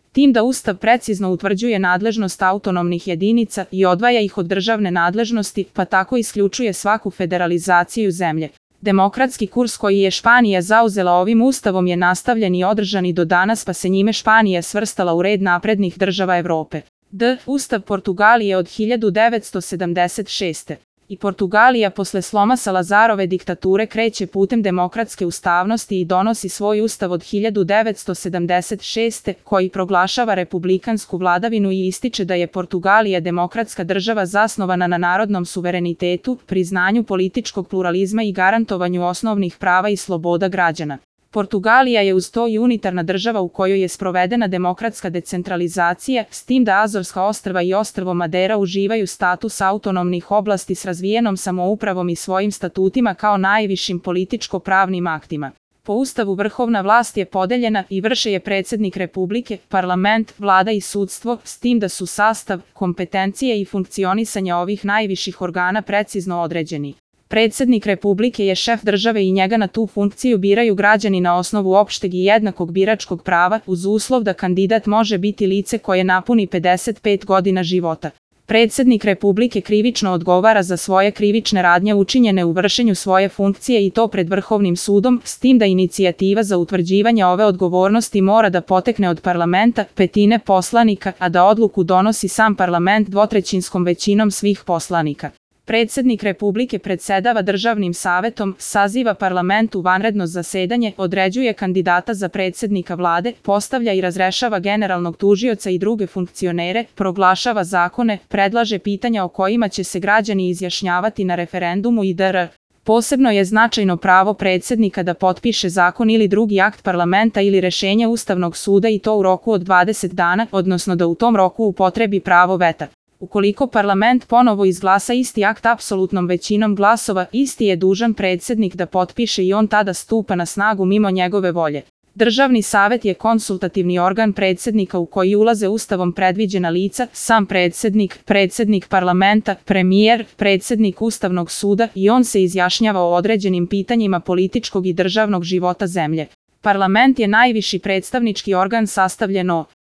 tim da Ustav precizno utvrđuje nadležnost autonomnih jedinica i odvaja ih od državne nadležnosti, pa tako isključuje svaku federalizaciju zemlje. Demokratski kurs koji je Španija zauzela ovim ustavom je nastavljen i održan i do danas, pa se njime Španija svrstala u red naprednih država Evrope. Ustav Portugalije od 1976. I Portugalija posle sloma Salazarove diktature kreće putem demokratske ustavnosti i donosi svoj ustav od 1976. koji proglašava republikansku vladavinu i ističe da je Portugalija demokratska država zasnovana na narodnom suverenitetu, priznanju političkog pluralizma i garantovanju osnovnih prava i sloboda građana. Portugalija je uz to i unitarna država u kojoj je sprovedena demokratska decentralizacija, s tim da Azorska ostrva i ostrvo Madera uživaju status autonomnih oblasti s razvijenom samoupravom i svojim statutima kao najvišim političko-pravnim aktima. Po Ustavu vrhovna vlast je podeljena i vrše je predsjednik Republike, parlament, vlada i sudstvo, s tim da su sastav, kompetencije i funkcionisanje ovih najviših organa precizno određeni. Predsjednik Republike je šef države i njega na tu funkciju biraju građani na osnovu opšteg i jednakog biračkog prava, uz uslov da kandidat može biti lice koje napuni 55 godina života. Predsjednik Republike krivično odgovara za svoje krivične radnje učinjene u vršenju svoje funkcije i to pred Vrhovnim sudom, s tim da inicijativa za utvrđivanje ove odgovornosti mora da potekne od parlamenta, petine poslanika, a da odluku donosi sam parlament dvotrećinskom većinom svih poslanika. Predsjednik Republike predsedava državnim savetom, saziva parlament u vanredno zasedanje, određuje kandidata za predsjednika vlade, postavlja i razrešava generalnog tužioca i druge funkcionere, proglašava zakone, predlaže pitanja o kojima će se građani izjašnjavati na referendumu itd. Posebno je značajno pravo predsjednika da potpiše zakon ili drugi akt parlamenta ili rešenje Ustavnog suda i to u roku od 20 dana, odnosno da u tom roku upotrebi pravo veta. Ukoliko parlament ponovo izglasa isti akt apsolutnom većinom glasova, isti je dužan predsjednik da potpiše i on tada stupa na snagu mimo njegove volje. Državni savet je konsultativni organ predsjednika u koji ulaze ustavom predviđena lica, sam predsjednik, predsjednik parlamenta, premijer, predsjednik Ustavnog suda i on se izjašnjava o određenim pitanjima političkog i državnog života zemlje. Parlament je najviši predstavnički organ sastavljen od